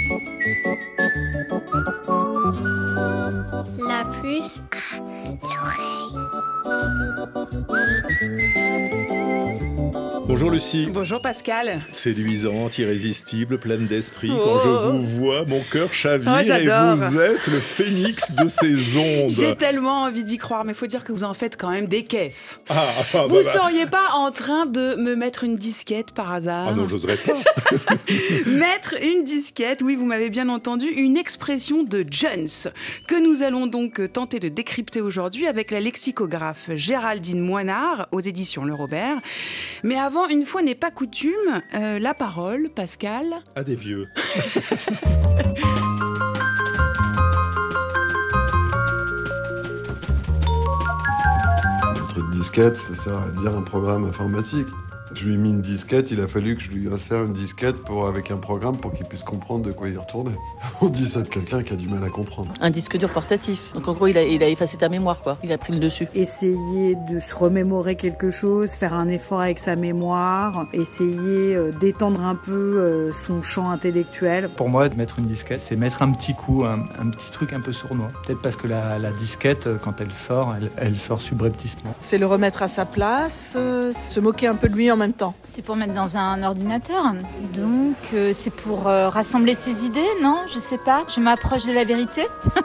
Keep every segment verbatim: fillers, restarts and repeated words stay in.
La puce à l'oreille. Bonjour Lucie. Bonjour Pascal. Séduisante, irrésistible, pleine d'esprit. Oh. Quand je vous vois, mon cœur chavire Oh, et j'adore. vous êtes le phénix de ces ondes. J'ai tellement envie d'y croire, mais il faut dire que vous en faites quand même des caisses. Ah, ah, Vous bah, bah. seriez pas en train de me mettre une disquette par hasard? Ah non, j'oserais pas. Mettre une disquette, oui, vous m'avez bien entendu, une expression de Jones, que nous allons donc tenter de décrypter aujourd'hui avec la lexicographe Géraldine Moinard aux éditions Le Robert. Mais avant, une fois n'est pas coutume, euh, la parole, Pascal. À des vieux. Mettre une disquette, ça sert à dire un programme informatique. Je lui ai mis une disquette, il a fallu que je lui insère une disquette pour, avec un programme pour qu'il puisse comprendre de quoi il retournait. On dit ça de quelqu'un qui a du mal à comprendre. Un disque dur portatif. Donc en gros, il a, il a effacé ta mémoire, quoi. Il a pris le dessus. Essayer de se remémorer quelque chose, faire un effort avec sa mémoire, essayer euh, d'étendre un peu euh, son champ intellectuel. Pour moi, de mettre une disquette, c'est mettre un petit coup, un, un petit truc un peu sournois. Peut-être parce que la, la disquette, quand elle sort, elle, elle sort subrepticement. C'est le remettre à sa place, euh, se moquer un peu de lui en même temps. C'est pour mettre dans un ordinateur. Donc, euh, c'est pour euh, rassembler ses idées, non? Je sais pas. Je m'approche de la vérité.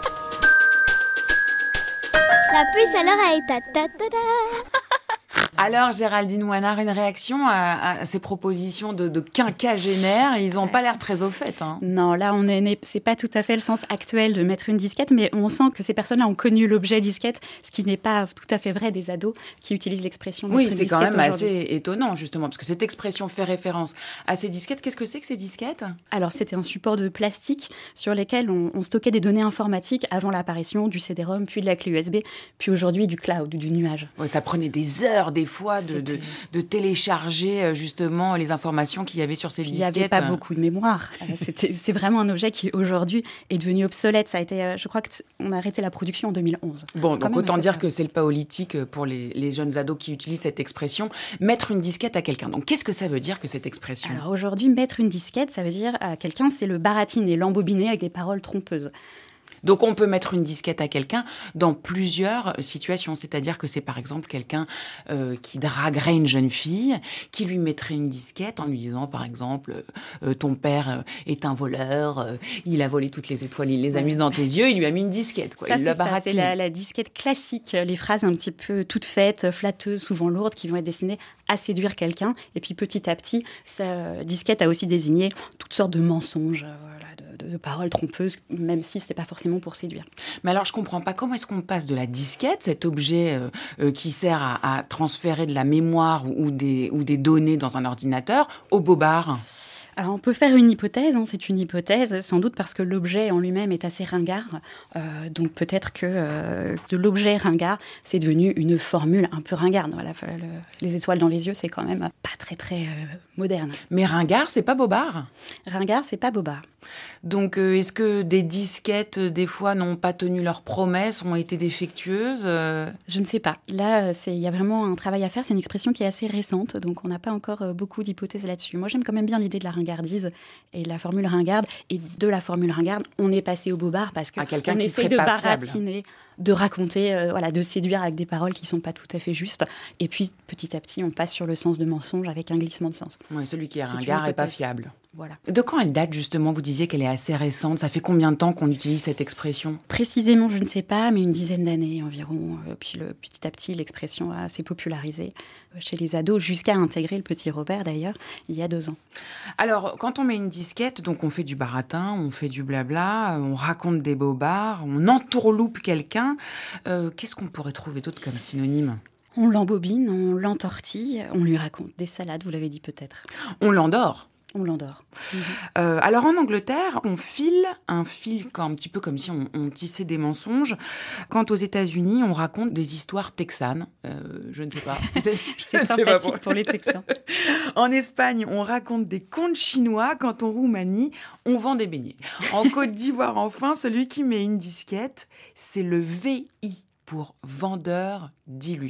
La puce à l'oreille. Ta ta ta ta. Alors, Géraldine Moinard, une réaction à, à ces propositions de, de quinquagénaires? Ils n'ont pas l'air très au fait. Hein. Non, là, on est, c'est pas tout à fait le sens actuel de mettre une disquette, mais on sent que ces personnes-là ont connu l'objet disquette, ce qui n'est pas tout à fait vrai des ados qui utilisent l'expression mettre Oui, une c'est disquette quand même aujourd'hui. assez étonnant, justement, parce que cette expression fait référence à ces disquettes. Qu'est-ce que c'est que ces disquettes? Alors, c'était un support de plastique sur lesquels on, on stockait des données informatiques avant l'apparition du C D-ROM, puis de la clé U S B, puis aujourd'hui du cloud, du nuage. Ouais, ça prenait des heures, des fois, de, de, de télécharger justement les informations qu'il y avait sur ces Il disquettes. n'y avait pas beaucoup de mémoire. C'était, c'est vraiment un objet qui, aujourd'hui, est devenu obsolète. Ça a été, je crois qu'on a arrêté la production en deux mille onze. Bon, donc autant dire grave. que c'est le paléolithique pour les, les jeunes ados qui utilisent cette expression, mettre une disquette à quelqu'un. Donc, qu'est-ce que ça veut dire que cette expression? Alors aujourd'hui, mettre une disquette, ça veut dire à quelqu'un, c'est le baratiner, l'embobiner avec des paroles trompeuses. Donc, on peut mettre une disquette à quelqu'un dans plusieurs situations. C'est-à-dire que c'est, par exemple, quelqu'un euh, qui draguerait une jeune fille, qui lui mettrait une disquette en lui disant, par exemple, euh, ton père est un voleur, euh, il a volé toutes les étoiles, il les a Ouais. mises dans tes yeux, il lui a mis une disquette, quoi. Ça, Il c'est l'a ça, baratiné. c'est la, la disquette classique, les phrases un petit peu toutes faites, flatteuses, souvent lourdes, qui vont être destinées à séduire quelqu'un. Et puis, petit à petit, sa disquette a aussi désigné toutes sortes de mensonges, euh, voilà, de, de, de paroles trompeuses, même si c'est pas forcément pour séduire. Mais alors, je comprends pas, comment est-ce qu'on passe de la disquette, cet objet euh, euh, qui sert à, à transférer de la mémoire ou, ou, des, ou des données dans un ordinateur, au bobard? Alors, on peut faire une hypothèse, hein, c'est une hypothèse, sans doute parce que l'objet en lui-même est assez ringard. Euh, donc, peut-être que euh, de l'objet ringard, c'est devenu une formule un peu ringarde. Voilà, le, les étoiles dans les yeux, c'est quand même pas très, très euh, moderne. Mais ringard, c'est pas bobard? Ringard, c'est pas bobard. Donc, euh, est-ce que des disquettes, euh, des fois, n'ont pas tenu leurs promesses, ont été défectueuses euh... Je ne sais pas. Là, il y a vraiment un travail à faire. C'est une expression qui est assez récente, donc on n'a pas encore euh, beaucoup d'hypothèses là-dessus. Moi, j'aime quand même bien l'idée de la ringardise et de la formule ringarde. Et de la formule ringarde, on est passé au bobard parce qu'on essaie de baratiner, de raconter, euh, voilà, de séduire avec des paroles qui ne sont pas tout à fait justes. Et puis, petit à petit, on passe sur le sens de mensonge avec un glissement de sens. Ouais, celui qui est, C'est ringard n'est pas fiable. Voilà. De quand elle date, justement? Vous disiez qu'elle est assez récente. Ça fait combien de temps qu'on utilise cette expression? Précisément, je ne sais pas, mais une dizaine d'années environ. Puis le, petit à petit, l'expression a s'est popularisée chez les ados, jusqu'à intégrer le petit Robert, d'ailleurs, il y a deux ans. Alors, quand on met une disquette, donc on fait du baratin, on fait du blabla, on raconte des bobards, on entourloupe quelqu'un. Euh, qu'est-ce qu'on pourrait trouver d'autre comme synonyme? On l'embobine, on l'entortille, on lui raconte des salades, vous l'avez dit peut-être. On l'endort. On l'endort. Mmh. Euh, alors en Angleterre, on file un fil un petit peu comme si on, on tissait des mensonges. Quant aux États-Unis, on raconte des histoires texanes. Euh, je ne sais pas. C'est sympathique pour les Texans. En Espagne, on raconte des contes chinois. Quant en Roumanie, on vend des beignets. En Côte d'Ivoire, enfin, celui qui met une disquette, c'est le V I pour vendeur d'illusions.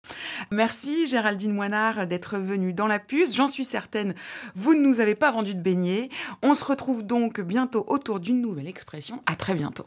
Merci Géraldine Moinard d'être venue dans la puce. J'en suis certaine, vous ne nous avez pas vendu de beignets. On se retrouve donc bientôt autour d'une nouvelle expression. À très bientôt.